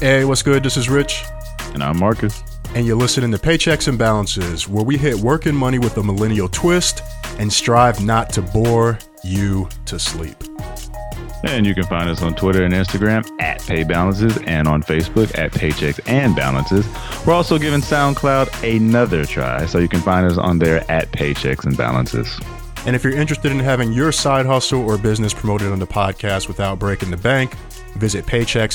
Hey, what's good? This is Rich. And I'm Marcus. And you're listening to Paychecks and Balances, where we hit work and money with a millennial twist and strive not to bore you to sleep. And you can find us on Twitter and Instagram at PayBalances and on Facebook at Paychecks and Balances. We're also giving SoundCloud another try, so you can find us on there at Paychecks and Balances. And if you're interested in having your side hustle or business promoted on the podcast without breaking the bank, visit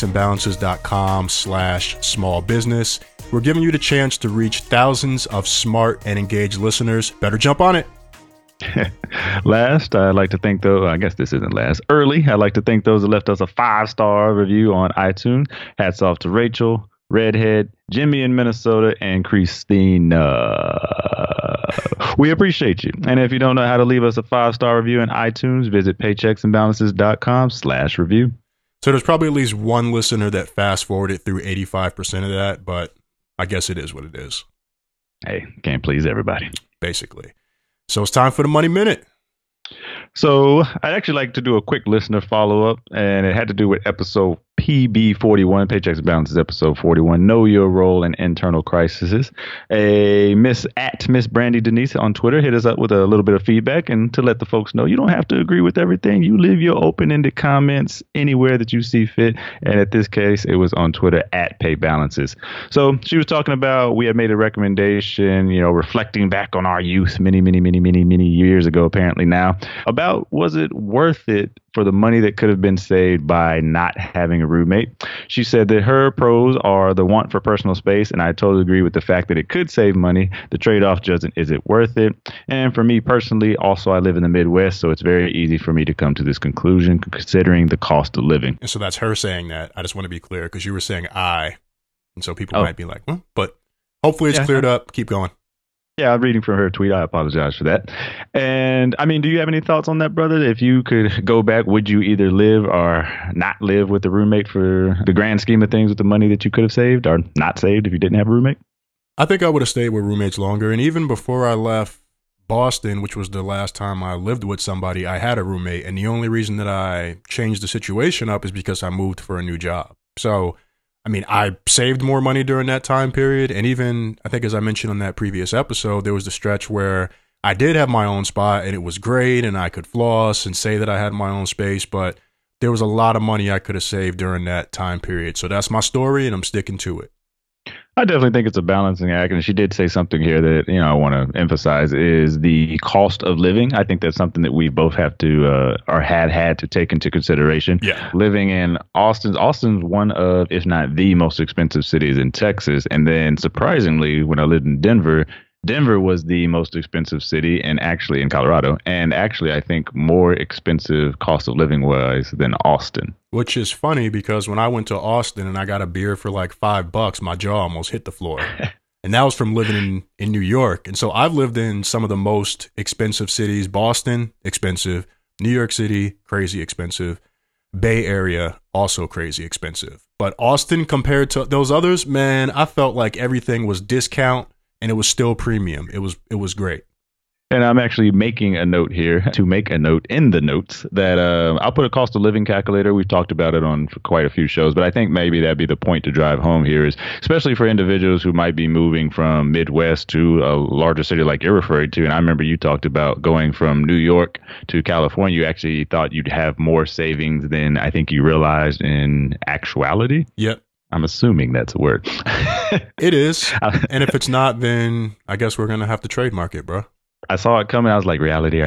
paychecksandbalances.com/small business. We're giving you the chance to reach thousands of smart and engaged listeners. Better jump on it. Last, I'd like to thank those, I guess this isn't last, early, I'd like to thank those that left us a 5-star review on iTunes. Hats off to Rachel, Redhead, Jimmy in Minnesota, and Christina. We appreciate you. And if you don't know how to leave us a 5-star review in iTunes, visit paychecksandbalances.com/review. So there's probably at least one listener that fast forwarded through 85% of that, but I guess it is what it is. Hey, can't please everybody. Basically. So it's time for the Money Minute. So I'd actually like to do a quick listener follow-up, and it had to do with episode PB41, Paychecks and Balances, episode 41, Know Your Role in Internal Crises. Miss Brandy Denise on Twitter hit us up with a little bit of feedback and to let the folks know you don't have to agree with everything. You leave your open-ended comments anywhere that you see fit. And at this case, it was on Twitter at PayBalances. So she was talking about we had made a recommendation, reflecting back on our youth many years ago, apparently now, about was it worth it for the money that could have been saved by not having a roommate. She said that her pros are the want for personal space, and I totally agree with the fact that it could save money. The trade-off just is it worth it? And for me personally, also I live in the Midwest, so it's very easy for me to come to this conclusion considering the cost of living. And so that's her saying that. I just want to be clear because you were saying I, and so people might be like, but hopefully it's cleared up. Keep going. Yeah, I'm reading from her tweet. I apologize for that. And I mean, do you have any thoughts on that, brother? If you could go back, would you either live or not live with a roommate for the grand scheme of things with the money that you could have saved or not saved if you didn't have a roommate? I think I would have stayed with roommates longer. And even before I left Boston, which was the last time I lived with somebody, I had a roommate. And the only reason that I changed the situation up is because I moved for a new job. So I mean, I saved more money during that time period. And even, I think as I mentioned on that previous episode, there was the stretch where I did have my own spot and it was great and I could floss and say that I had my own space, but there was a lot of money I could have saved during that time period. So that's my story and I'm sticking to it. I definitely think it's a balancing act. And she did say something here that, I want to emphasize is the cost of living. I think that's something that we both have to or had to take into consideration. Yeah. Living in Austin's one of, if not the most expensive cities in Texas. And then surprisingly, when I lived in Denver was the most expensive city and actually in Colorado. And actually, I think more expensive cost of living wise than Austin. Which is funny because when I went to Austin and I got a beer for like $5, my jaw almost hit the floor. And that was from living in New York. And so I've lived in some of the most expensive cities. Boston, expensive. New York City, crazy expensive. Bay Area, also crazy expensive. But Austin, compared to those others, man, I felt like everything was discount. And it was still premium. It was great. And I'm actually making a note here to make a note in the notes that I'll put a cost of living calculator. We've talked about it on quite a few shows, but I think maybe that'd be the point to drive home here is especially for individuals who might be moving from Midwest to a larger city like you're referring to. And I remember you talked about going from New York to California. You actually thought you'd have more savings than I think you realized in actuality. Yep. I'm assuming that's a word. It is. And if it's not, then I guess we're going to have to trademark it, bro. I saw it coming. I was like, reality or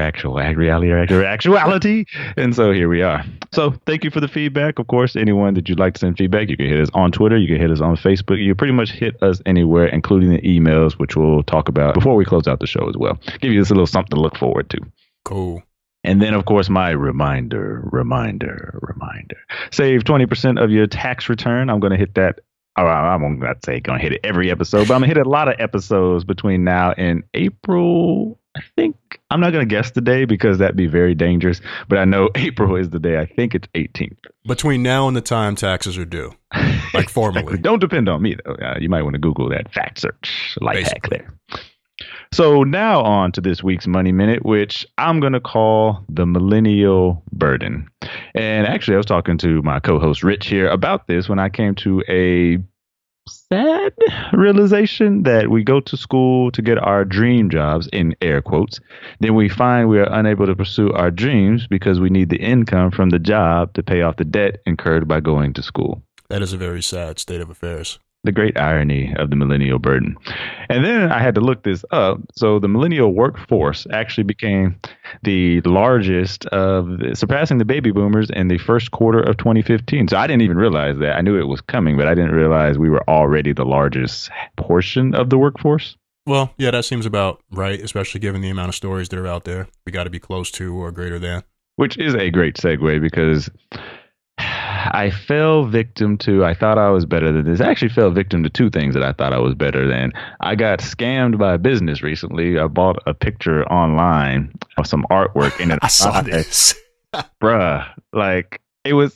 actuality. And so here we are. So thank you for the feedback. Of course, anyone that you'd like to send feedback, you can hit us on Twitter. You can hit us on Facebook. You can pretty much hit us anywhere, including the emails, which we'll talk about before we close out the show as well. Give you this a little something to look forward to. Cool. And then, of course, my reminder. Save 20% of your tax return. I'm going to hit that. I'm not say going to hit it every episode, but I'm going to hit a lot of episodes between now and April. I think I'm not going to guess the day because that'd be very dangerous. But I know April is the day. I think it's 18th. Between now and the time taxes are due, like formally. Don't depend on me, though. You might want to Google that fact search life hack there. So now on to this week's Money Minute, which I'm going to call the Millennial Burden. And actually, I was talking to my co-host Rich here about this when I came to a sad realization that we go to school to get our dream jobs, in air quotes. Then we find we are unable to pursue our dreams because we need the income from the job to pay off the debt incurred by going to school. That is a very sad state of affairs. The great irony of the millennial burden. And then I had to look this up. So the millennial workforce actually became the largest surpassing the baby boomers in the first quarter of 2015. So I didn't even realize that. I knew it was coming, but I didn't realize we were already the largest portion of the workforce. Well, yeah, that seems about right, especially given the amount of stories that are out there. We got to be close to or greater than. Which is a great segue because I fell victim to, I thought I was better than this. I actually fell victim to two things that I thought I was better than. I got scammed by a business recently. I bought a picture online of some artwork. And I saw this. Bruh, like it was.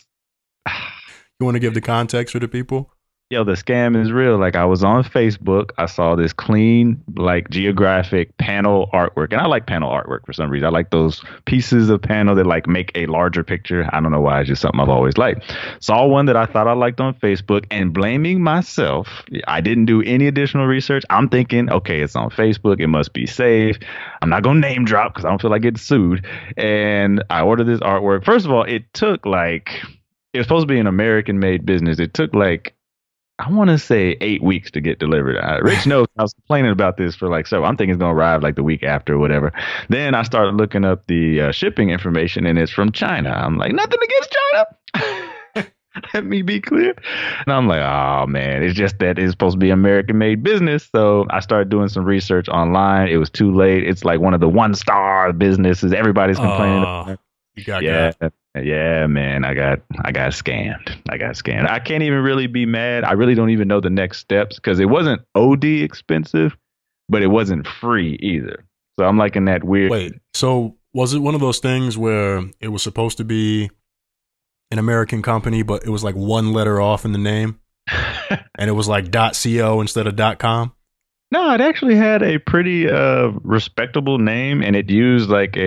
You want to give the context for the people? Yo, the scam is real. Like I was on Facebook. I saw this clean, like geographic panel artwork. And I like panel artwork for some reason. I like those pieces of panel that like make a larger picture. I don't know why. It's just something I've always liked. Saw one that I thought I liked on Facebook and blaming myself. I didn't do any additional research. I'm thinking, okay, it's on Facebook. It must be safe. I'm not going to name drop because I don't feel like getting sued. And I ordered this artwork. First of all, it was supposed to be an American made business. It took like, I want to say 8 weeks to get delivered. Rich knows I was complaining about this for like several. I'm thinking it's going to arrive like the week after or whatever. Then I started looking up the shipping information and it's from China. I'm like, nothing against China. Let me be clear. And I'm like, oh man, it's just that it's supposed to be American made business. So I started doing some research online. It was too late. It's like one of the 1-star businesses. Everybody's complaining about it. You got Yeah, man, I got scammed. I can't even really be mad. I really don't even know the next steps because it wasn't OD expensive, but it wasn't free either. So I'm like in that weird. Wait, so was it one of those things where it was supposed to be an American company, but it was like one letter off in the name, and it was like .co instead of .com? No, it actually had a pretty respectable name, and it used like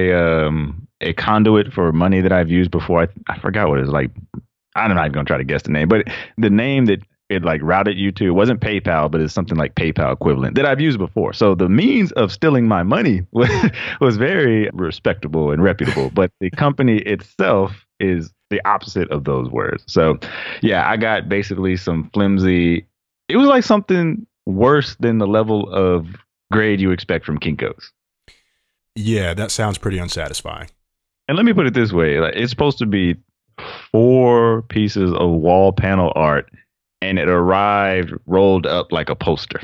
a conduit for money that I've used before. I forgot what it was like. I'm not going to try to guess the name, but the name that it like routed you to wasn't PayPal, but it's something like PayPal equivalent that I've used before. So the means of stealing my money was very respectable and reputable, but the company itself is the opposite of those words. So yeah, I got basically some flimsy. It was like something worse than the level of grade you expect from Kinko's. Yeah, that sounds pretty unsatisfying. And let me put it this way. Like, it's supposed to be 4 pieces of wall panel art, and it arrived rolled up like a poster.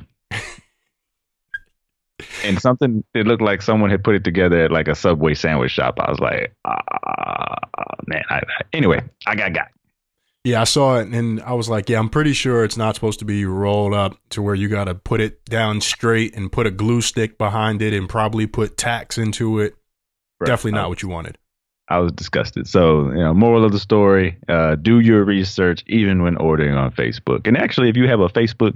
And something, it looked like someone had put it together at like a Subway sandwich shop. I was like, man. Anyway, I got. Yeah, I saw it, and I was like, yeah, I'm pretty sure it's not supposed to be rolled up to where you got to put it down straight and put a glue stick behind it and probably put tacks into it. Right. Definitely not what you wanted. I was disgusted. So, moral of the story, do your research even when ordering on Facebook. And actually, if you have a Facebook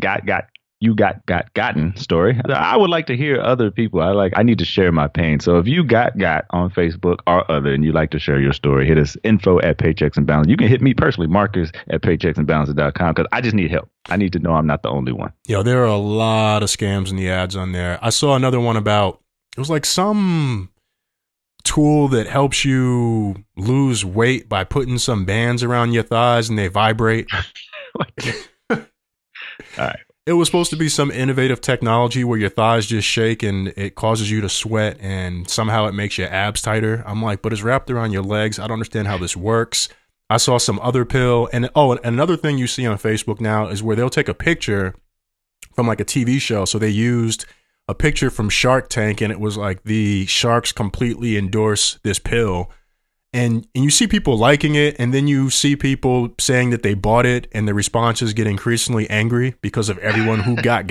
gotten story, I would like to hear other people. I need to share my pain. So if you got on Facebook or other and you'd like to share your story, hit us info@paychecksandbalances. You can hit me personally, Marcus at paychecksandbalances.com, because I just need help. I need to know I'm not the only one. There are a lot of scams in the ads on there. I saw another one about, it was like some tool that helps you lose weight by putting some bands around your thighs and they vibrate. All right. It was supposed to be some innovative technology where your thighs just shake and it causes you to sweat and somehow it makes your abs tighter. I'm like, but it's wrapped around your legs. I don't understand how this works. I saw some other pill. And another thing you see on Facebook now is where they'll take a picture from like a TV show. So they used a picture from Shark Tank and it was like the sharks completely endorse this pill. And you see people liking it, and then you see people saying that they bought it, and the responses get increasingly angry because of everyone who got.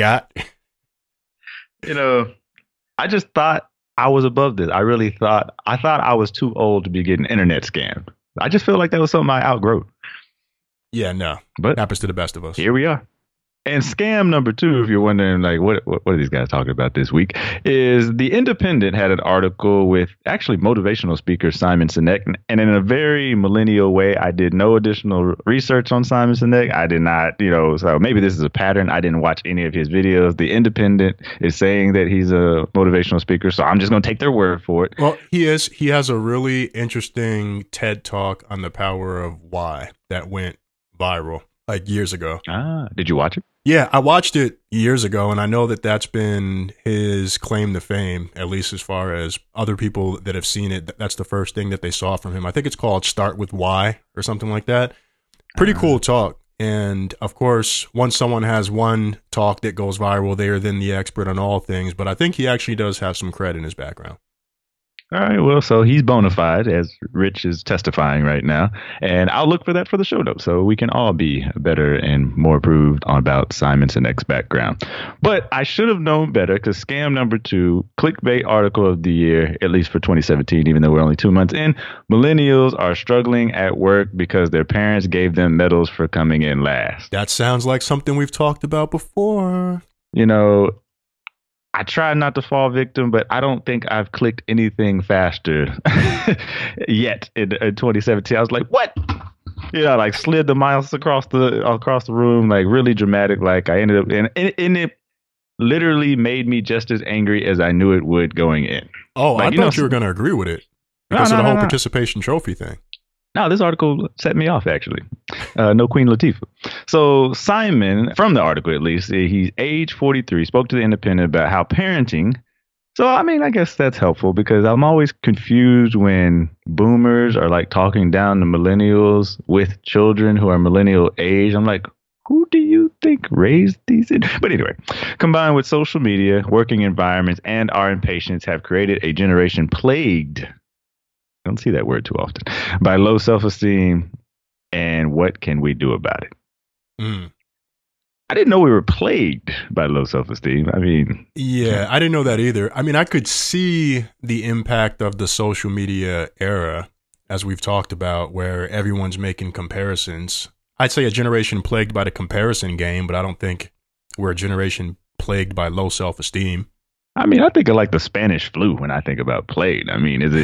I just thought I was above this. I thought I was too old to be getting internet scammed. I just feel like that was something I outgrew. Yeah, no. But it happens to the best of us. Here we are. And scam number two, if you're wondering, like, what are these guys talking about this week, is The Independent had an article with actually motivational speaker Simon Sinek. And in a very millennial way, I did no additional research on Simon Sinek. I did not, so maybe this is a pattern. I didn't watch any of his videos. The Independent is saying that he's a motivational speaker, so I'm just going to take their word for it. Well, he is. He has a really interesting TED Talk on the power of why that went viral like years ago. Did you watch it? Yeah, I watched it years ago, and I know that that's been his claim to fame, at least as far as other people that have seen it. That's the first thing that they saw from him. I think it's called Start With Why or something like that. Pretty cool talk. And of course, once someone has one talk that goes viral, they are then the expert on all things. But I think he actually does have some cred in his background. All right, well, so he's bona fide, as Rich is testifying right now, and I'll look for that for the show notes so we can all be better and more approved about Simon Sinek's background. But I should have known better, because scam number two, clickbait article of the year, at least for 2017, even though we're only 2 months in, millennials are struggling at work because their parents gave them medals for coming in last. That sounds like something we've talked about before. I try not to fall victim, but I don't think I've clicked anything faster yet in 2017. I was like, what? Like slid the mouse across the room, like really dramatic. Like I ended up, and it literally made me just as angry as I knew it would going in. Oh, like, I thought you were going to agree with it because of the whole participation trophy thing. No, this article set me off, actually. No Queen Latifah. So Simon, from the article at least, he's age 43, spoke to The Independent about how parenting. So, I guess that's helpful because I'm always confused when boomers are like talking down to millennials with children who are millennial age. I'm like, who do you think raised these? But anyway, combined with social media, working environments, and our impatience have created a generation plagued. I don't see that word too often. By low self-esteem, and what can we do about it? I didn't know we were plagued by low self-esteem. Yeah, I didn't know that either. I could see the impact of the social media era, as we've talked about, where everyone's making comparisons. I'd say a generation plagued by the comparison game, but I don't think we're a generation plagued by low self-esteem. I think of like the Spanish flu when I think about plague. Is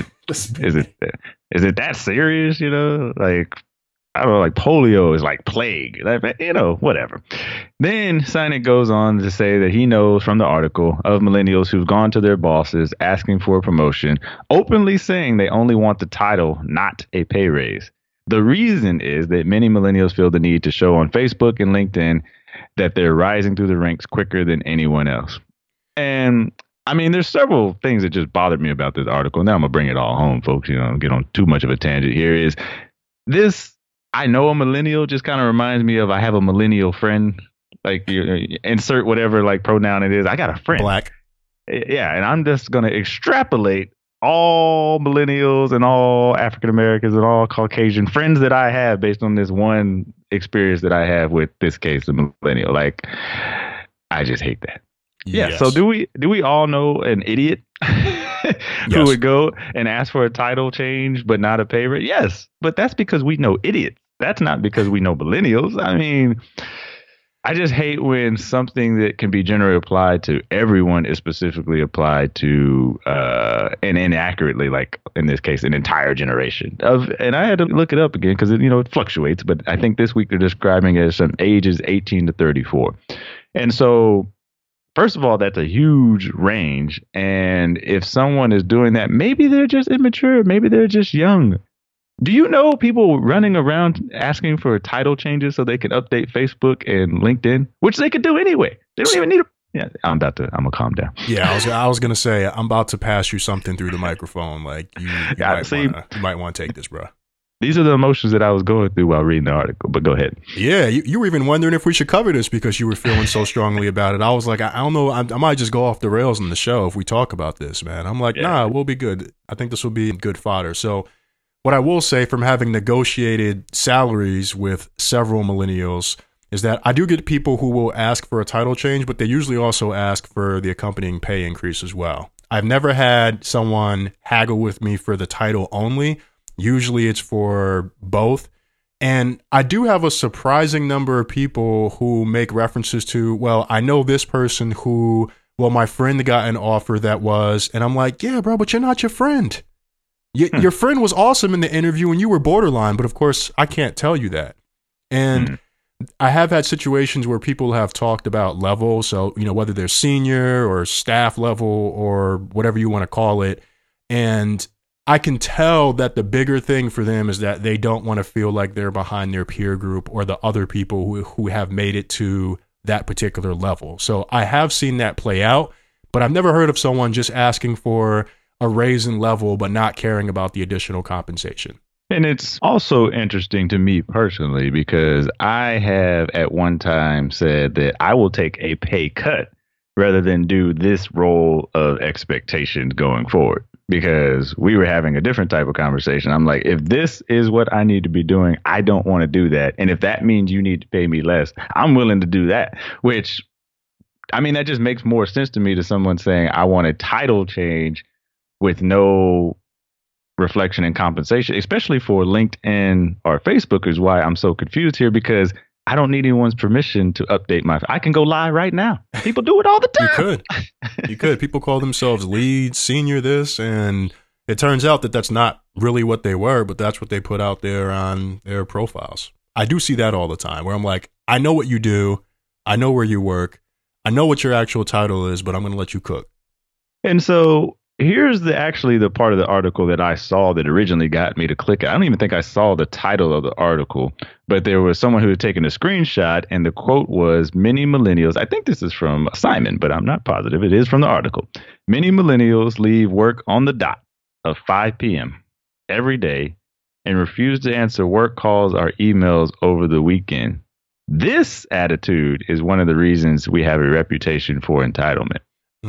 it that serious? Like, I don't know, like polio is like plague, whatever. Then Sinek goes on to say that he knows from the article of millennials who've gone to their bosses asking for a promotion, openly saying they only want the title, not a pay raise. The reason is that many millennials feel the need to show on Facebook and LinkedIn that they're rising through the ranks quicker than anyone else. And there's several things that just bothered me about this article. Now I'm going to bring it all home, folks. Get on too much of a tangent here. Is this, I know a millennial, just kind of reminds me of I have a millennial friend. Like, you insert whatever like pronoun it is. I got a friend. Black. Yeah. And I'm just going to extrapolate all millennials and all African Americans and all Caucasian friends that I have based on this one experience that I have with this case of millennial. Like, I just hate that. Yeah. Yes. So do we all know an idiot who would go and ask for a title change but not a pay raise? Yes, but that's because we know idiots. That's not because we know millennials. I just hate when something that can be generally applied to everyone is specifically applied to and inaccurately, like in this case, an entire generation of. And I had to look it up again because it fluctuates. But I think this week they're describing it as some ages 18 to 34, and so. First of all, that's a huge range. And if someone is doing that, maybe they're just immature. Maybe they're just young. Do you know people running around asking for title changes so they can update Facebook and LinkedIn, which they could do anyway? They don't even need Yeah, I'm gonna calm down. Yeah, I was gonna say I'm about to pass you something through the microphone. Like you might want to take this, bro. These are the emotions that I was going through while reading the article, but go ahead. Yeah, you were even wondering if we should cover this because you were feeling so strongly about it. I was like, I don't know, I might just go off the rails on the show if we talk about this, man. I'm like, nah, we'll be good. I think this will be good fodder. So what I will say from having negotiated salaries with several millennials is that I do get people who will ask for a title change, but they usually also ask for the accompanying pay increase as well. I've never had someone haggle with me for the title only. Usually it's for both. And I do have a surprising number of people who make references to, well, I know this person who, well, my friend got an offer that was, and I'm like, yeah, bro, but you're not your friend. Your friend was awesome in the interview and you were borderline, but of course I can't tell you that. And I have had situations where people have talked about level. So, whether they're senior or staff level or whatever you want to call it. And I can tell that the bigger thing for them is that they don't want to feel like they're behind their peer group or the other people who have made it to that particular level. So I have seen that play out, but I've never heard of someone just asking for a raise in level but not caring about the additional compensation. And it's also interesting to me personally because I have at one time said that I will take a pay cut rather than do this role of expectations going forward, because we were having a different type of conversation. I'm like, if this is what I need to be doing, I don't want to do that. And if that means you need to pay me less, I'm willing to do that, which, I mean, that just makes more sense to me to someone saying I want a title change with no reflection and compensation, especially for LinkedIn or Facebook, is why I'm so confused here, because I don't need anyone's permission to update I can go live right now. People do it all the time. You could. People call themselves lead, senior this, and it turns out that that's not really what they were, but that's what they put out there on their profiles. I do see that all the time where I'm like, I know what you do. I know where you work. I know what your actual title is, but I'm going to let you cook. And so here's the part of the article that I saw that originally got me to click it. I don't even think I saw the title of the article, but there was someone who had taken a screenshot and the quote was, many millennials, I think this is from Simon, but I'm not positive. It is from the article. Many millennials leave work on the dot of 5 p.m. every day and refuse to answer work calls or emails over the weekend. This attitude is one of the reasons we have a reputation for entitlement.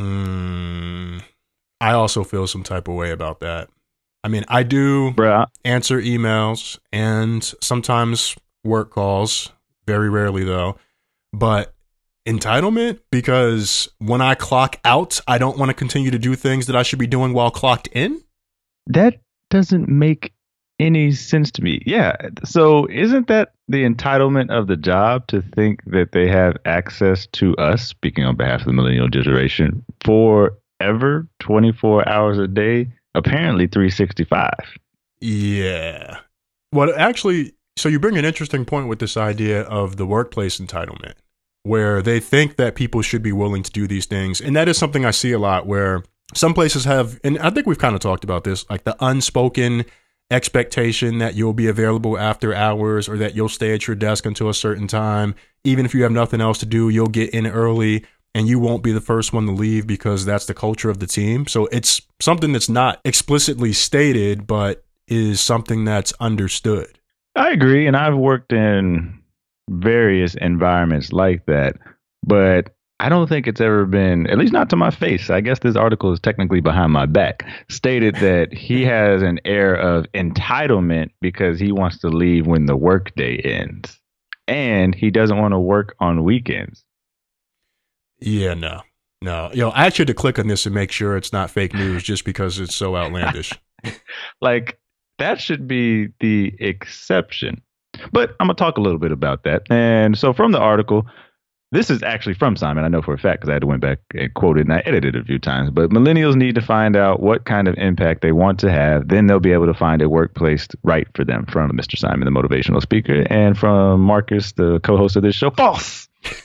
I also feel some type of way about that. I mean, I do answer emails and sometimes work calls, very rarely though, but entitlement, because when I clock out, I don't want to continue to do things that I should be doing while clocked in. That doesn't make any sense to me. Yeah. So isn't that the entitlement of the job to think that they have access to us, speaking on behalf of the millennial generation, forever, 24 hours a day, apparently 365? Yeah. Well, actually, so you bring an interesting point with this idea of the workplace entitlement, where they think that people should be willing to do these things. And that is something I see a lot where some places have, and I think we've kind of talked about this, like the unspoken expectation that you'll be available after hours or that you'll stay at your desk until a certain time. Even if you have nothing else to do, you'll get in early and you won't be the first one to leave because that's the culture of the team. So it's something that's not explicitly stated, but is something that's understood. I agree. And I've worked in various environments like that, but I don't think it's ever been, at least not to my face. I guess this article is technically behind my back, stated that he has an air of entitlement because he wants to leave when the workday ends and he doesn't want to work on weekends. Yeah, no. I actually had to click on this and make sure it's not fake news just because it's so outlandish. Like, that should be the exception. But I'm going to talk a little bit about that. And so from the article, this is actually from Simon, I know for a fact, because I had to went back and quoted and I edited it a few times. But millennials need to find out what kind of impact they want to have. Then they'll be able to find a workplace right for them. From Mr. Simon, the motivational speaker, and from Marcus, the co-host of this show. False.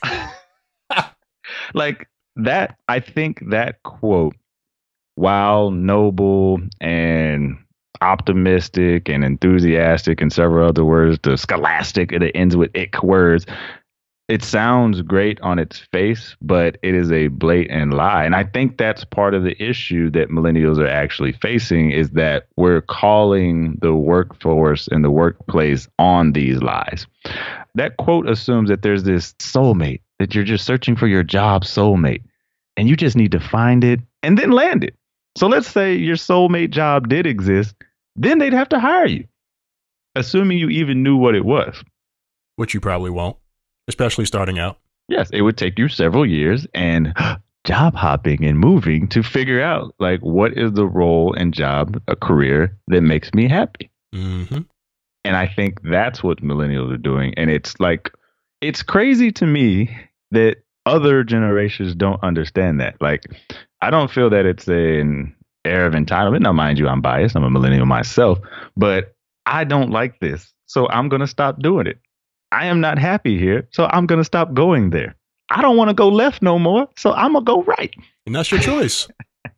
Like that, I think that quote, while noble and optimistic and enthusiastic and several other words, the scholastic, and it ends with ick words, it sounds great on its face, but it is a blatant lie. And I think that's part of the issue that millennials are actually facing, is that we're calling the workforce and the workplace on these lies. That quote assumes that there's this soulmate, that you're just searching for your job soulmate, and you just need to find it and then land it. So let's say your soulmate job did exist, then they'd have to hire you, assuming you even knew what it was. Which you probably won't. Especially starting out. Yes, it would take you several years and job hopping and moving to figure out, like, what is the role and job, a career that makes me happy. Mm-hmm. And I think that's what millennials are doing. And it's like, it's crazy to me that other generations don't understand that. Like, I don't feel that it's an air of entitlement. Now, mind you, I'm biased. I'm a millennial myself, but I don't like this. So I'm going to stop doing it. I am not happy here. So I'm going to stop going there. I don't want to go left no more. So I'm going to go right. And that's your choice.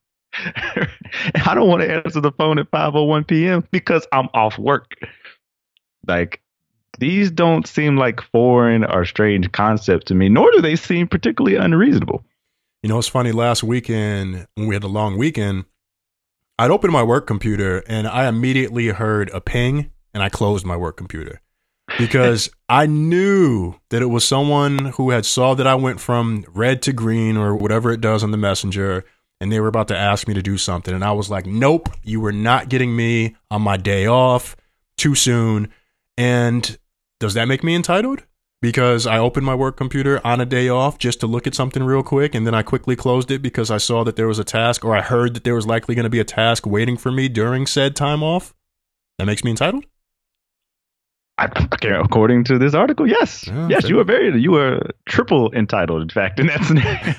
I don't want to answer the phone at 5:01 p.m. because I'm off work. Like, these don't seem like foreign or strange concepts to me, nor do they seem particularly unreasonable. You know, it's funny. Last weekend, when we had the long weekend, I'd opened my work computer and I immediately heard a ping and I closed my work computer because I knew that it was someone who had saw that I went from red to green or whatever it does on the messenger, and they were about to ask me to do something. And I was like, nope, you were not getting me on my day off too soon. And does that make me entitled? Because I opened my work computer on a day off just to look at something real quick, and then I quickly closed it because I saw that there was a task, or I heard that there was likely going to be a task waiting for me during said time off. That makes me entitled? According to this article, yes. Oh, yes, okay. You are triple entitled, in fact, in that scenario.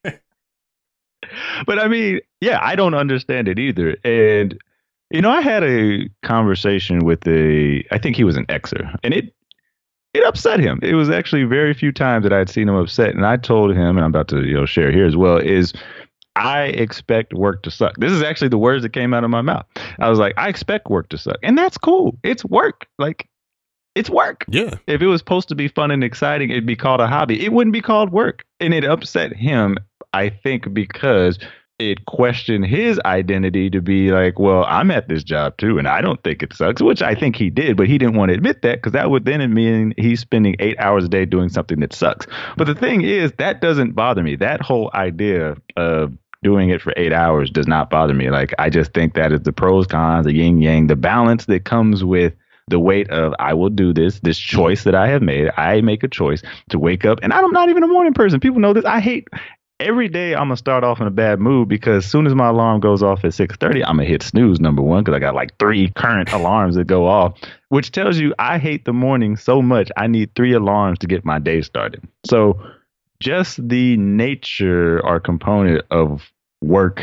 But I mean, yeah, I don't understand it either. And, you know, I had a conversation with I think he was an Xer, and it upset him. It was actually very few times that I'd seen him upset. And I told him, and I'm about to share here as well, is I expect work to suck. This is actually the words that came out of my mouth. I was like, I expect work to suck. And that's cool. It's work. Like, it's work. Yeah. If it was supposed to be fun and exciting, it'd be called a hobby. It wouldn't be called work. And it upset him, I think, because it questioned his identity to be like, well, I'm at this job too, and I don't think it sucks, which I think he did, but he didn't want to admit that because that would then mean he's spending 8 hours a day doing something that sucks. But the thing is, that doesn't bother me. That whole idea of doing it for 8 hours does not bother me. Like, I just think that is the pros, cons, the yin yang, the balance that comes with the weight of I will do this choice that I have made. I make a choice to wake up, and I'm not even a morning person. People know this. I hate every day. I'm gonna start off in a bad mood because as soon as my alarm goes off at 6:30, I'm gonna hit snooze, number one, because I got like 3 current alarms that go off, which tells you I hate the morning so much. I need 3 alarms to get my day started. So just the nature or component of work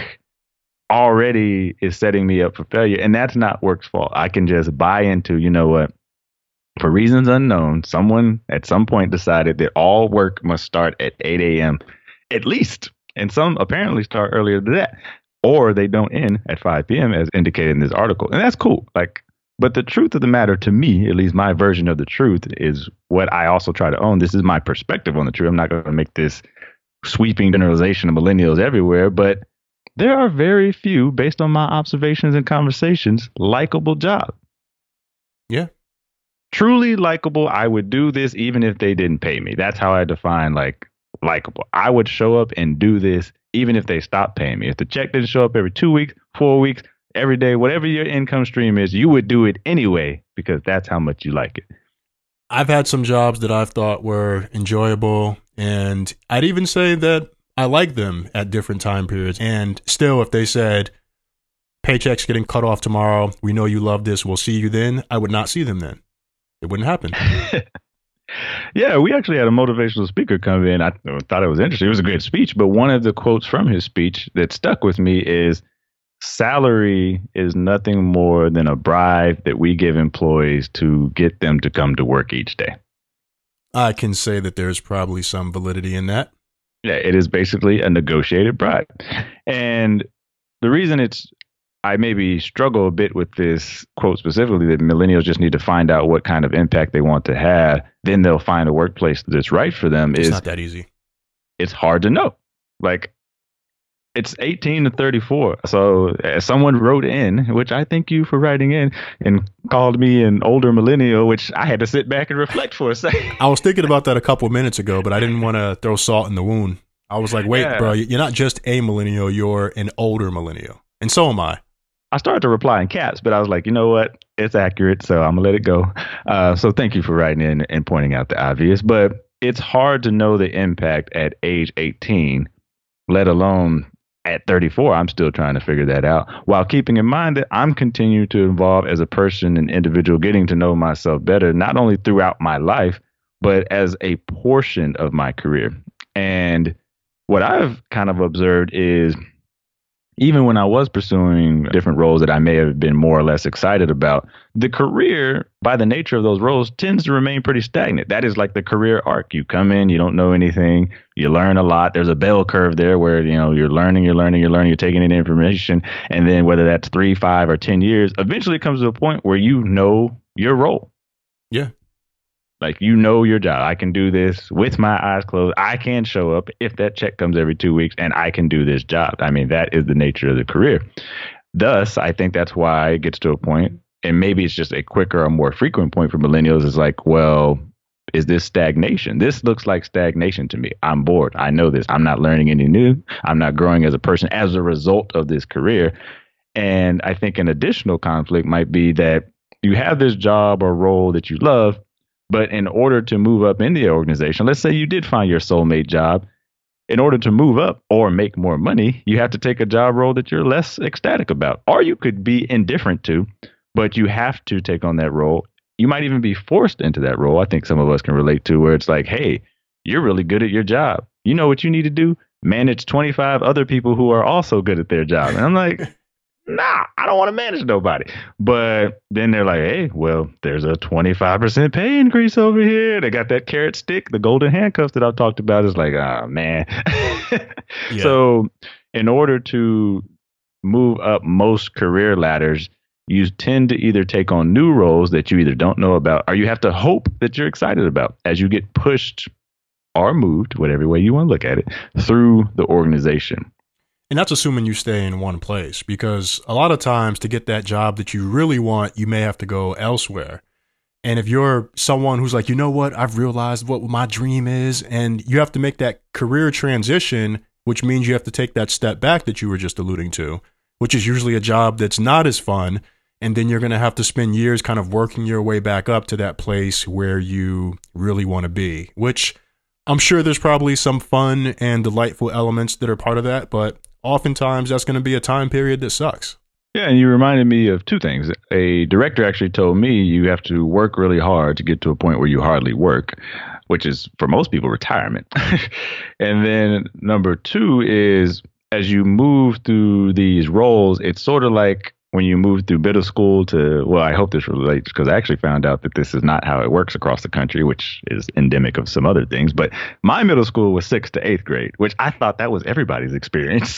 already is setting me up for failure. And that's not work's fault. I can just buy into, you know what, for reasons unknown, someone at some point decided that all work must start at 8 a.m. at least. And some apparently start earlier than that. Or they don't end at 5 p.m. as indicated in this article. And that's cool. Like, but the truth of the matter, to me, at least my version of the truth, is what I also try to own. This is my perspective on the truth. I'm not going to make this sweeping generalization of millennials everywhere, but there are very few, based on my observations and conversations, likable jobs. Yeah. Truly likable. I would do this even if they didn't pay me. That's how I define likable. I would show up and do this even if they stopped paying me. If the check didn't show up every 2 weeks, 4 weeks, every day, whatever your income stream is, you would do it anyway because that's how much you like it. I've had some jobs that I've thought were enjoyable, and I'd even say that I like them at different time periods. And still, if they said, paycheck's getting cut off tomorrow, we know you love this, we'll see you then, I would not see them then. It wouldn't happen. Yeah, we actually had a motivational speaker come in. I thought it was interesting. It was a great speech, but one of the quotes from his speech that stuck with me is, salary is nothing more than a bribe that we give employees to get them to come to work each day. I can say that there's probably some validity in that. Yeah, it is basically a negotiated bribe. And the reason I maybe struggle a bit with this quote specifically, that millennials just need to find out what kind of impact they want to have, then they'll find a workplace that's right for them. It's not that easy. It's hard to know. Like, it's 18 to 34. So as someone wrote in, which I thank you for writing in, and called me an older millennial, which I had to sit back and reflect for a second. I was thinking about that a couple of minutes ago, but I didn't want to throw salt in the wound. I was like, wait, bro, you're not just a millennial, you're an older millennial. And so am I. I started to reply in caps, but I was like, you know what? It's accurate, so I'm going to let it go. So thank you for writing in and pointing out the obvious. But it's hard to know the impact at age 18, let alone at 34, I'm still trying to figure that out while keeping in mind that I'm continuing to evolve as a person and individual, getting to know myself better, not only throughout my life, but as a portion of my career. And what I've kind of observed is even when I was pursuing different roles that I may have been more or less excited about, the career, by the nature of those roles, tends to remain pretty stagnant. That is like the career arc. You come in, you don't know anything, you learn a lot. There's a bell curve there where, you're learning, you're taking in information. And then whether that's 3, 5, or 10 years, eventually it comes to a point where you know your role. Yeah. Like, your job. I can do this with my eyes closed. I can show up if that check comes every 2 weeks and I can do this job. I mean, that is the nature of the career. Thus, I think that's why it gets to a point, and maybe it's just a quicker or more frequent point for millennials, is like, well, is this stagnation? This looks like stagnation to me. I'm bored. I know this. I'm not learning any new. I'm not growing as a person as a result of this career. And I think an additional conflict might be that you have this job or role that you love, but in order to move up in the organization, let's say you did find your soulmate job, in order to move up or make more money, you have to take a job role that you're less ecstatic about, or you could be indifferent to, but you have to take on that role. You might even be forced into that role. I think some of us can relate to where it's like, hey, you're really good at your job. You know what you need to do? Manage 25 other people who are also good at their job. And I'm like, nah, I don't want to manage nobody. But then they're like, hey, well, there's a 25% pay increase over here. They got that carrot stick, the golden handcuffs that I've talked about. It's like, oh, man. Yeah. So in order to move up most career ladders, you tend to either take on new roles that you either don't know about or you have to hope that you're excited about as you get pushed or moved, whatever way you want to look at it, through the organization. And that's assuming you stay in one place, because a lot of times to get that job that you really want, you may have to go elsewhere. And if you're someone who's like, you know what, I've realized what my dream is, and you have to make that career transition, which means you have to take that step back that you were just alluding to, which is usually a job that's not as fun. And then you're going to have to spend years kind of working your way back up to that place where you really want to be, which I'm sure there's probably some fun and delightful elements that are part of that, but oftentimes that's going to be a time period that sucks. Yeah, and you reminded me of two things. A director actually told me you have to work really hard to get to a point where you hardly work, which is for most people retirement. And then number two is as you move through these roles, it's sort of like when you move through middle school to, well, I hope this relates because I actually found out that this is not how it works across the country, which is endemic of some other things. But my middle school was 6th to 8th grade, which I thought that was everybody's experience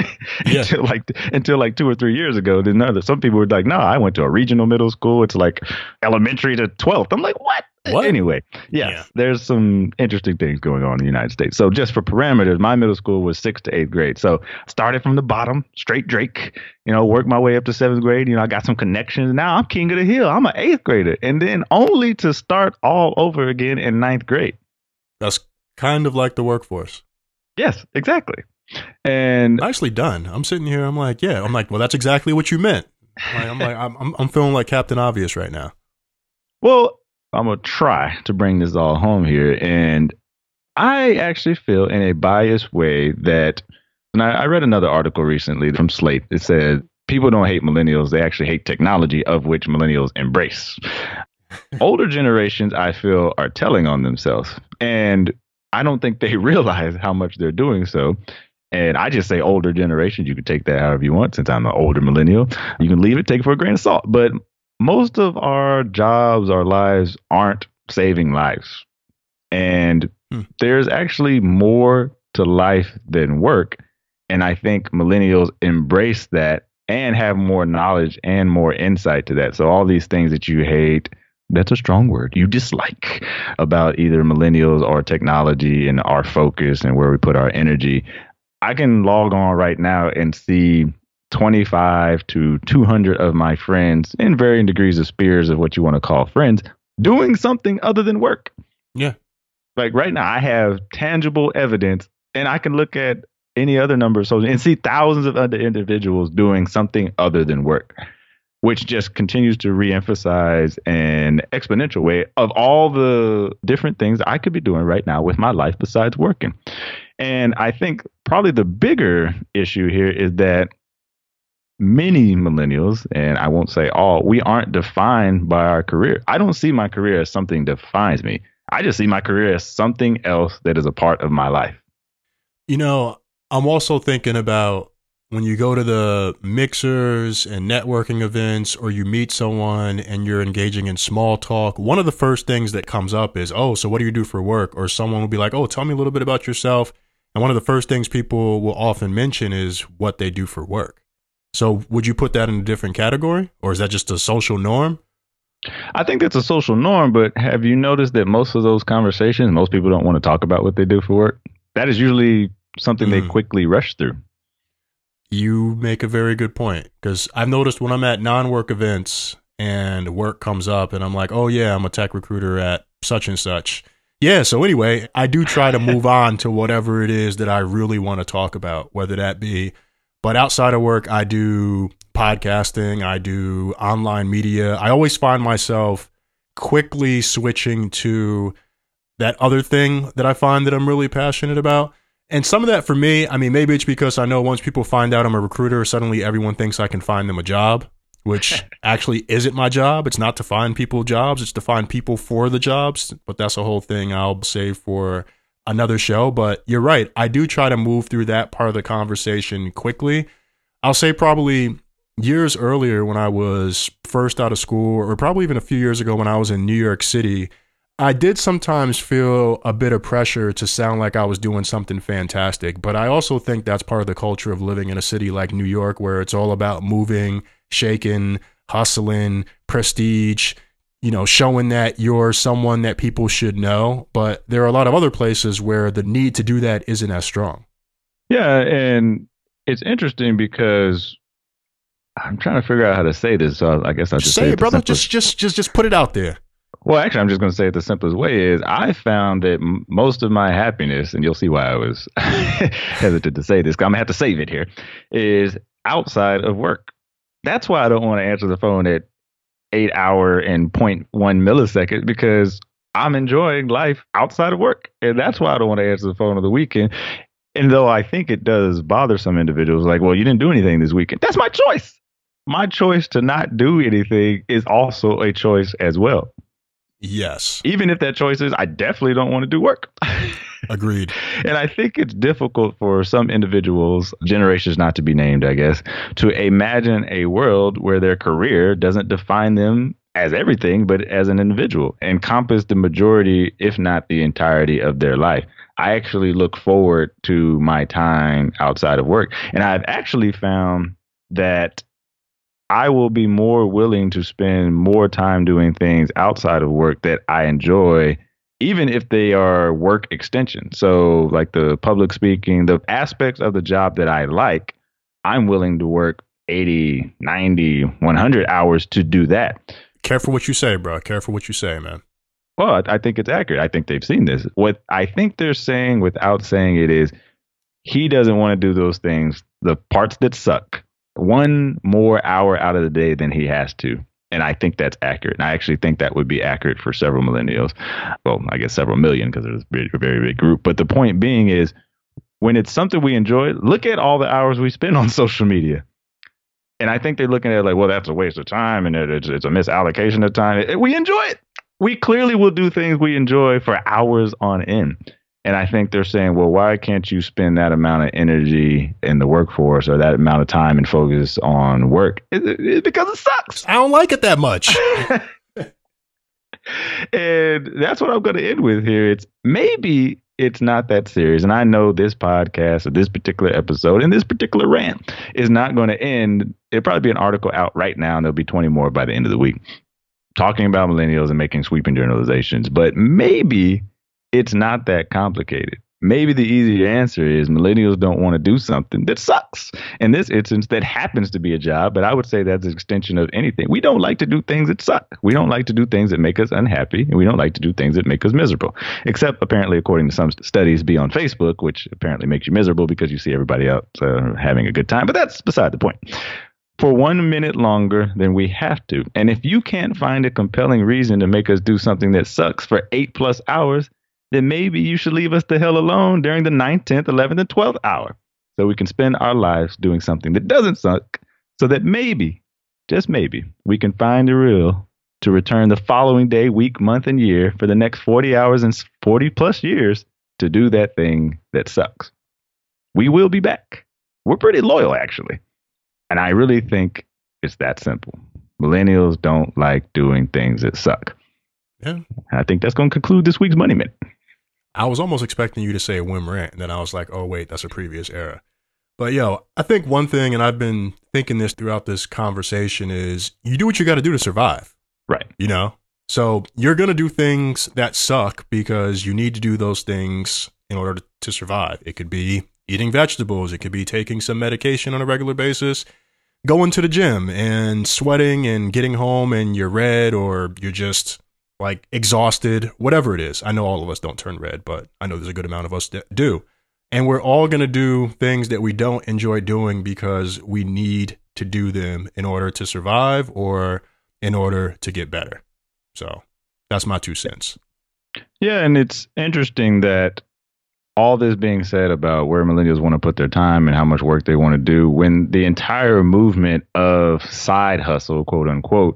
until like 2 or 3 years ago. Then some people were like, no, I went to a regional middle school. It's like elementary to 12th. I'm like, what? Anyway, there's some interesting things going on in the United States. So just for parameters, my middle school was 6th to 8th grade. So started from the bottom, straight Drake, worked my way up to 7th grade. I got some connections. Now I'm king of the hill. I'm an 8th grader. And then only to start all over again in 9th grade. That's kind of like the workforce. Yes, exactly. And nicely done. I'm sitting here. I'm like, well, that's exactly what you meant. I'm feeling like Captain Obvious right now. Well, I'm going to try to bring this all home here. And I actually feel in a biased way that, and I read another article recently from Slate. It said, people don't hate millennials. They actually hate technology, of which millennials embrace. Older generations, I feel, are telling on themselves. And I don't think they realize how much they're doing so. And I just say older generations. You can take that however you want. Since I'm an older millennial, you can leave it, take it for a grain of salt. But most of our jobs, our lives aren't saving lives. And there's actually more to life than work. And I think millennials embrace that and have more knowledge and more insight to that. So all these things that you hate, that's a strong word, you dislike about either millennials or technology and our focus and where we put our energy. I can log on right now and see 25 to 200 of my friends in varying degrees of spheres of what you want to call friends doing something other than work. Yeah. Like right now, I have tangible evidence and I can look at any other number of social and see thousands of other individuals doing something other than work, which just continues to reemphasize an exponential way of all the different things I could be doing right now with my life besides working. And I think probably the bigger issue here is that many millennials, and I won't say all, we aren't defined by our career. I don't see my career as something that defines me. I just see my career as something else that is a part of my life. You know, I'm also thinking about when you go to the mixers and networking events, or you meet someone and you're engaging in small talk, one of the first things that comes up is, oh, so what do you do for work? Or someone will be like, oh, tell me a little bit about yourself. And one of the first things people will often mention is what they do for work. So would you put that in a different category, or is that just a social norm? I think that's a social norm, but have you noticed that most of those conversations, most people don't want to talk about what they do for work? That is usually something they quickly rush through. You make a very good point, because I've noticed when I'm at non-work events and work comes up and I'm like, oh yeah, I'm a tech recruiter at such and such. Yeah, so anyway, I do try to move on to whatever it is that I really want to talk about, whether that be, but outside of work, I do podcasting, I do online media. I always find myself quickly switching to that other thing that I find that I'm really passionate about. And some of that for me, I mean, maybe it's because I know once people find out I'm a recruiter, suddenly everyone thinks I can find them a job, which actually isn't my job. It's not to find people jobs. It's to find people for the jobs. But that's a whole thing I'll save for another show. But you're right. I do try to move through that part of the conversation quickly. I'll say probably years earlier when I was first out of school, or probably even a few years ago when I was in New York City, I did sometimes feel a bit of pressure to sound like I was doing something fantastic. But I also think that's part of the culture of living in a city like New York, where it's all about moving, shaking, hustling, prestige, you know, showing that you're someone that people should know. But there are a lot of other places where the need to do that isn't as strong. Yeah, and it's interesting because I'm trying to figure out how to say this. So I guess I'll just say it, brother. Just put it out there. Well, actually, I'm just going to say it the simplest way is I found that most of my happiness, and you'll see why I was hesitant to say this, 'cause I'm going to have to save it here, is outside of work. That's why I don't want to answer the phone at 8 hour and 0.1 millisecond, because I'm enjoying life outside of work. And that's why I don't want to answer the phone on the weekend. And though I think it does bother some individuals, like, well, you didn't do anything this weekend. That's my choice. My choice to not do anything is also a choice as well. Yes. Even if that choice is, I definitely don't want to do work. Agreed. And I think it's difficult for some individuals, generations not to be named, I guess, to imagine a world where their career doesn't define them as everything, but as an individual, encompass the majority, if not the entirety of their life. I actually look forward to my time outside of work. And I've actually found that I will be more willing to spend more time doing things outside of work that I enjoy, even if they are work extensions. So like the public speaking, the aspects of the job that I like, I'm willing to work 80, 90, 100 hours to do that. Careful what you say, bro. Careful what you say, man. Well, I think it's accurate. I think they've seen this. What I think they're saying without saying it is he doesn't want to do those things, the parts that suck, one more hour out of the day than he has to. And I think that's accurate. And I actually think that would be accurate for several millennials. Well, I guess several million, because there's a very big group. But the point being is, when it's something we enjoy, look at all the hours we spend on social media. And I think they're looking at it like, well, that's a waste of time and it's a misallocation of time. We enjoy it. We clearly will do things we enjoy for hours on end. And I think they're saying, well, why can't you spend that amount of energy in the workforce or that amount of time and focus on work? It's because it sucks. I don't like it that much. And that's what I'm going to end with here. Maybe it's not that serious. And I know this podcast or this particular episode and this particular rant is not going to end. It'll probably be an article out right now, and there'll be 20 more by the end of the week talking about millennials and making sweeping generalizations. But maybe it's not that complicated. Maybe the easier answer is millennials don't want to do something that sucks. In this instance, that happens to be a job, but I would say that's an extension of anything. We don't like to do things that suck. We don't like to do things that make us unhappy, and we don't like to do things that make us miserable. Except, apparently, according to some studies, be on Facebook, which apparently makes you miserable because you see everybody else having a good time. But that's beside the point. For 1 minute longer than we have to. And if you can't find a compelling reason to make us do something that sucks for 8+ hours, then maybe you should leave us the hell alone during the 9th, 10th, 11th, and 12th hour so we can spend our lives doing something that doesn't suck so that maybe, just maybe, we can find the real to return the following day, week, month, and year for the next 40 hours and 40 plus years to do that thing that sucks. We will be back. We're pretty loyal, actually. And I really think it's that simple. Millennials don't like doing things that suck. Yeah. I think that's going to conclude this week's Money Minute. I was almost expecting you to say Wim Rant, and then I was like, oh, wait, that's a previous era. But, yo, I think one thing, and I've been thinking this throughout this conversation, is you do what you got to do to survive. Right. You know? So you're going to do things that suck because you need to do those things in order to survive. It could be eating vegetables. It could be taking some medication on a regular basis, going to the gym and sweating and getting home and you're red or you're just like exhausted, whatever it is. I know all of us don't turn red, but I know there's a good amount of us that do. And we're all going to do things that we don't enjoy doing because we need to do them in order to survive or in order to get better. So that's my 2 cents. Yeah, and it's interesting that all this being said about where millennials want to put their time and how much work they want to do, when the entire movement of side hustle, quote unquote,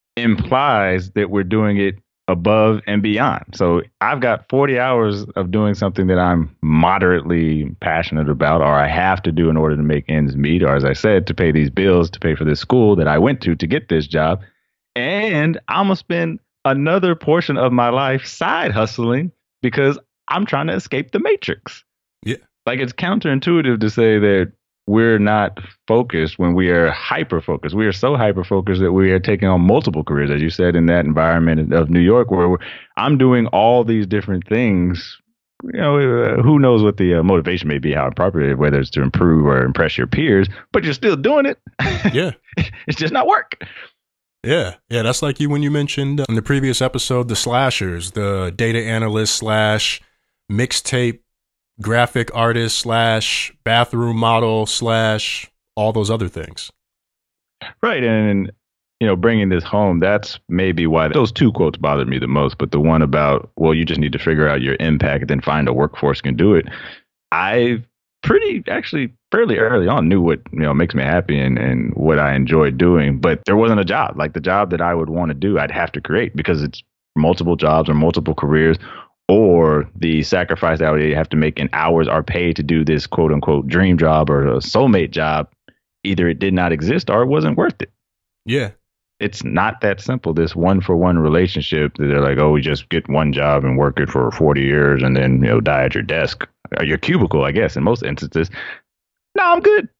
implies that we're doing it above and beyond. So I've got 40 hours of doing something that I'm moderately passionate about, or I have to do in order to make ends meet, or as I said, to pay these bills, to pay for this school that I went to get this job. And I'm going to spend another portion of my life side hustling because I'm trying to escape the matrix. Yeah. Like, it's counterintuitive to say that we're not focused when we are hyper focused. We are so hyper focused that we are taking on multiple careers, as you said, in that environment of New York, where I'm doing all these different things. You know, who knows what the motivation may be, how appropriate, whether it's to improve or impress your peers, but you're still doing it. Yeah. It's just not work. Yeah. Yeah. That's like you when you mentioned in the previous episode, the slashers, the data analyst slash mixtape graphic artist slash bathroom model slash all those other things. Right. And, you know, bringing this home, that's maybe why those 2 quotes bothered me the most. But the one about, well, you just need to figure out your impact and then find a workforce can do it. I fairly early on knew what, you know, makes me happy and what I enjoy doing. But there wasn't a job like the job that I would want to do. I'd have to create because it's multiple jobs or multiple careers, or the sacrifice that I would have to make in hours are paid to do this quote unquote dream job or a soulmate job. Either it did not exist or it wasn't worth it. Yeah. It's not that simple. This 1-for-1 relationship that they're like, oh, we just get one job and work it for 40 years and then, you know, die at your desk or your cubicle, I guess, in most instances. No, I'm good.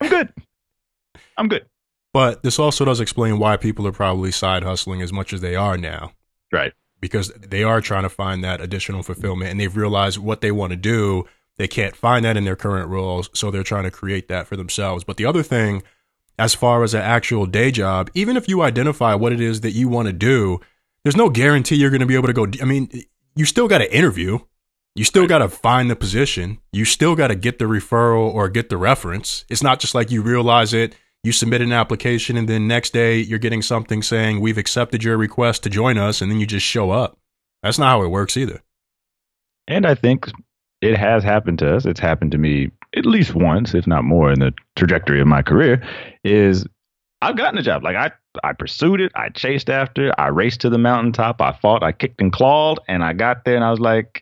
I'm good. But this also does explain why people are probably side hustling as much as they are now. Right. Because they are trying to find that additional fulfillment and they've realized what they want to do. They can't find that in their current roles. So they're trying to create that for themselves. But the other thing, as far as an actual day job, even if you identify what it is that you want to do, there's no guarantee you're going to be able to go. I mean, you still got to interview. You still got to find the position. You still got to get the referral or get the reference. It's not just like you realize it, you submit an application, and then next day you're getting something saying, we've accepted your request to join us, and then you just show up. That's not how it works either. And I think it has happened to us. It's happened to me at least once, if not more, in the trajectory of my career, is I've gotten a job. Like I pursued it. I chased after it. I raced to the mountaintop. I fought. I kicked and clawed. And I got there and I was like,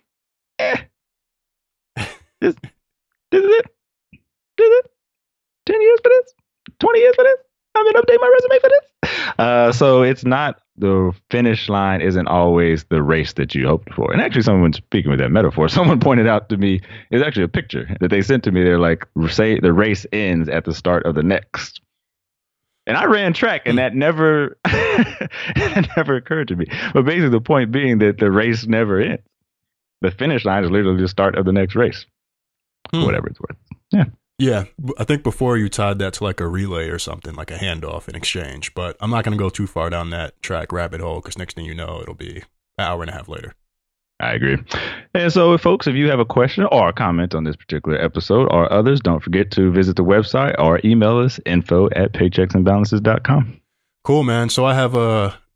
this is it. This is it. 10 years for this? 20 years for this? I'm going to update my resume for this. So it's not, the finish line isn't always the race that you hoped for. And actually, someone speaking with that metaphor, someone pointed out to me, it's actually a picture that they sent to me. They're like, say the race ends at the start of the next. And I ran track, and that never, that never occurred to me. But basically, the point being that the race never ends. The finish line is literally the start of the next race. Whatever it's worth. Yeah. Yeah. I think before you tied that to like a relay or something, like a handoff in exchange. But I'm not going to go too far down that track rabbit hole because next thing you know, it'll be an hour and a half later. I agree. And so, folks, if you have a question or a comment on this particular episode or others, don't forget to visit the website or email us info@paychecksandbalances.com. Cool, man. So I have a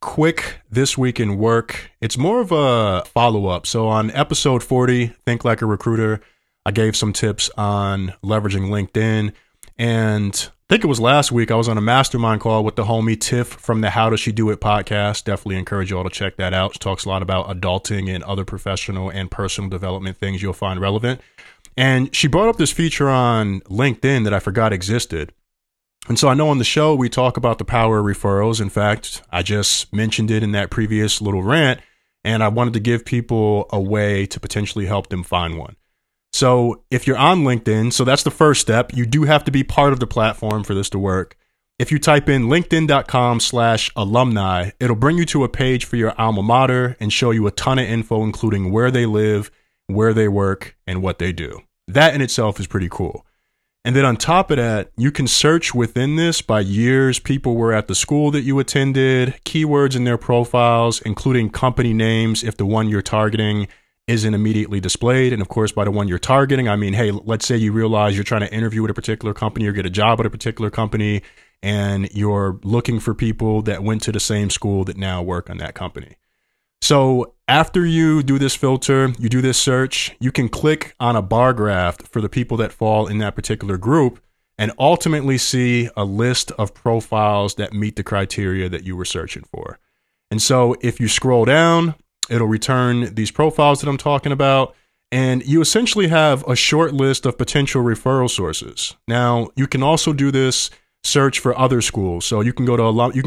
quick This Week in Work. It's more of a follow-up. So on episode 40, Think Like a Recruiter, I gave some tips on leveraging LinkedIn. And I think it was last week, I was on a mastermind call with the homie Tiff from the How Does She Do It podcast. Definitely encourage you all to check that out. She talks a lot about adulting and other professional and personal development things you'll find relevant. And she brought up this feature on LinkedIn that I forgot existed. And so I know on the show, we talk about the power of referrals. In fact, I just mentioned it in that previous little rant, and I wanted to give people a way to potentially help them find one. So if you're on LinkedIn, so that's the first step. You do have to be part of the platform for this to work. If you type in linkedin.com/alumni, it'll bring you to a page for your alma mater and show you a ton of info, including where they live, where they work, and what they do. That in itself is pretty cool. And then on top of that, you can search within this by years people were at the school that you attended, keywords in their profiles, including company names if the one you're targeting isn't immediately displayed. And of course, by the one you're targeting, I mean, hey, let's say you realize you're trying to interview with a particular company or get a job at a particular company, and you're looking for people that went to the same school that now work on that company. So after you do this filter, you do this search, you can click on a bar graph for the people that fall in that particular group and ultimately see a list of profiles that meet the criteria that you were searching for. And so if you scroll down, it'll return these profiles that I'm talking about, and you essentially have a short list of potential referral sources. Now, you can also do this search for other schools. So you can go to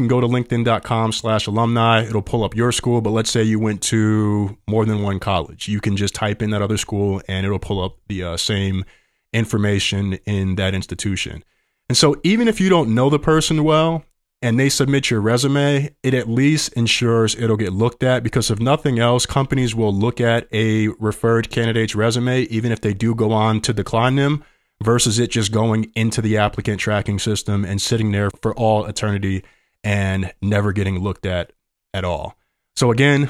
linkedin.com/alumni. It'll pull up your school, but let's say you went to more than one college. You can just type in that other school and it'll pull up the same information in that institution. And so even if you don't know the person well and they submit your resume, it at least ensures it'll get looked at, because if nothing else, companies will look at a referred candidate's resume, even if they do go on to decline them, versus it just going into the applicant tracking system and sitting there for all eternity and never getting looked at all. So again,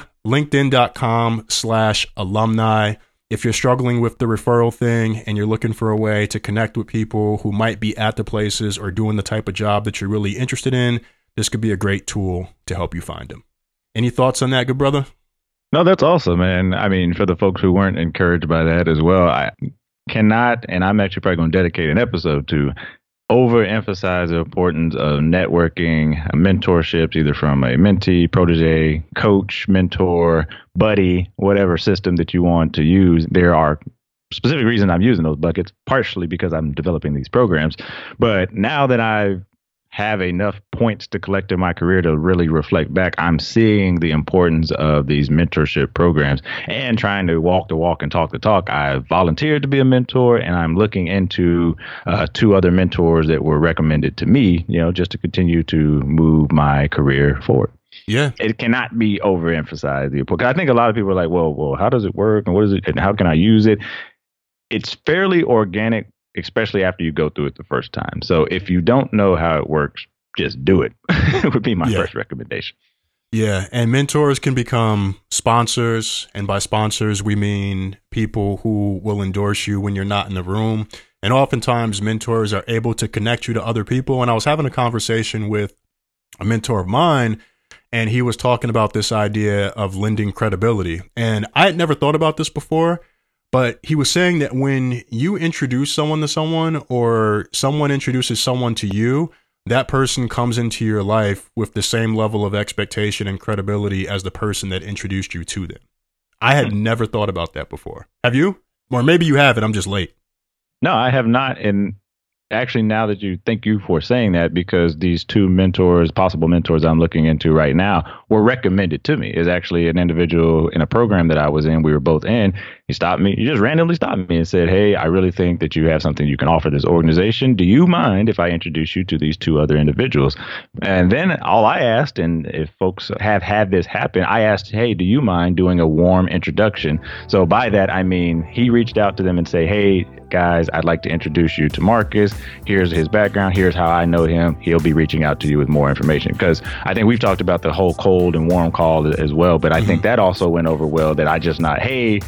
linkedin.com/alumni. If you're struggling with the referral thing and you're looking for a way to connect with people who might be at the places or doing the type of job that you're really interested in, this could be a great tool to help you find them. Any thoughts on that, good brother? No, that's awesome, man. I mean, for the folks who weren't encouraged by that as well, I cannot, and I'm actually probably going to dedicate an episode to overemphasize the importance of networking, mentorships, either from a mentee, protege, coach, mentor, buddy, whatever system that you want to use. There are specific reasons I'm using those buckets, partially because I'm developing these programs. But now that I've have enough points to collect in my career to really reflect back, I'm seeing the importance of these mentorship programs and trying to walk the walk and talk the talk. I volunteered to be a mentor, and I'm looking into 2 other mentors that were recommended to me, just to continue to move my career forward. Yeah. It cannot be overemphasized. Because I think a lot of people are like, well, how does it work? And what is it? And how can I use it? It's fairly organic, especially after you go through it the first time. So if you don't know how it works, just do it. It would be my first recommendation. Yeah. And mentors can become sponsors. And by sponsors, we mean people who will endorse you when you're not in the room. And oftentimes mentors are able to connect you to other people. And I was having a conversation with a mentor of mine, and he was talking about this idea of lending credibility. And I had never thought about this before. But he was saying that when you introduce someone to someone, or someone introduces someone to you, that person comes into your life with the same level of expectation and credibility as the person that introduced you to them. I had never thought about that before. Have you? Or maybe you have, and I'm just late. No, I have not. And actually, now that you thank you for saying that, because these 2 possible mentors I'm looking into right now were recommended to me. Is actually an individual in a program that I was in. We were both in. He just randomly stopped me and said, "Hey, I really think that you have something you can offer this organization. Do you mind if I introduce you to these 2 other individuals?" And then all I asked, and if folks have had this happen, I asked, "Hey, do you mind doing a warm introduction?" So by that, I mean, he reached out to them and say, "Hey, guys, I'd like to introduce you to Marcus. Here's his background. Here's how I know him. He'll be reaching out to you with more information." Because I think we've talked about the whole cold and warm call as well. But I think that also went over well, that I just not, hey,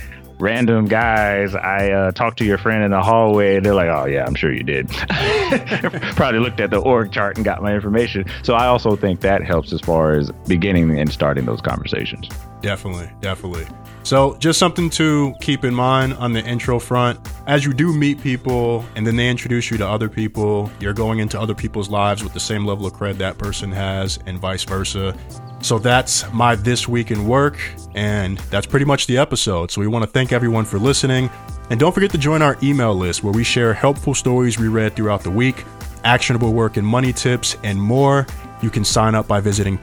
random guys. I talked to your friend in the hallway. They're like, oh, yeah, I'm sure you did. Probably looked at the org chart and got my information. So I also think that helps as far as beginning and starting those conversations. Definitely. So just something to keep in mind on the intro front. As you do meet people and then they introduce you to other people, you're going into other people's lives with the same level of cred that person has and vice versa. So that's my This Week in Work, and that's pretty much the episode. So we want to thank everyone for listening. And don't forget to join our email list where we share helpful stories we read throughout the week, actionable work and money tips, and more. You can sign up by visiting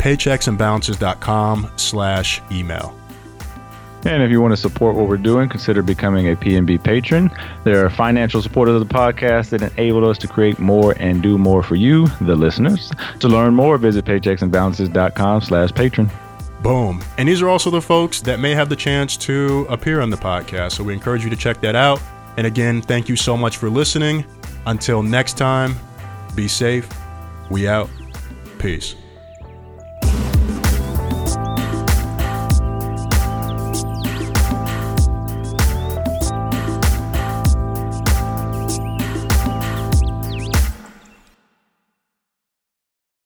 paychecksandbalances.com/email. And if you want to support what we're doing, consider becoming a PNB patron. There are financial supporters of the podcast that enable us to create more and do more for you, the listeners. To learn more, visit paychecksandbalances.com/patron. Boom. And these are also the folks that may have the chance to appear on the podcast. So we encourage you to check that out. And again, thank you so much for listening. Until next time, be safe. We out. Peace.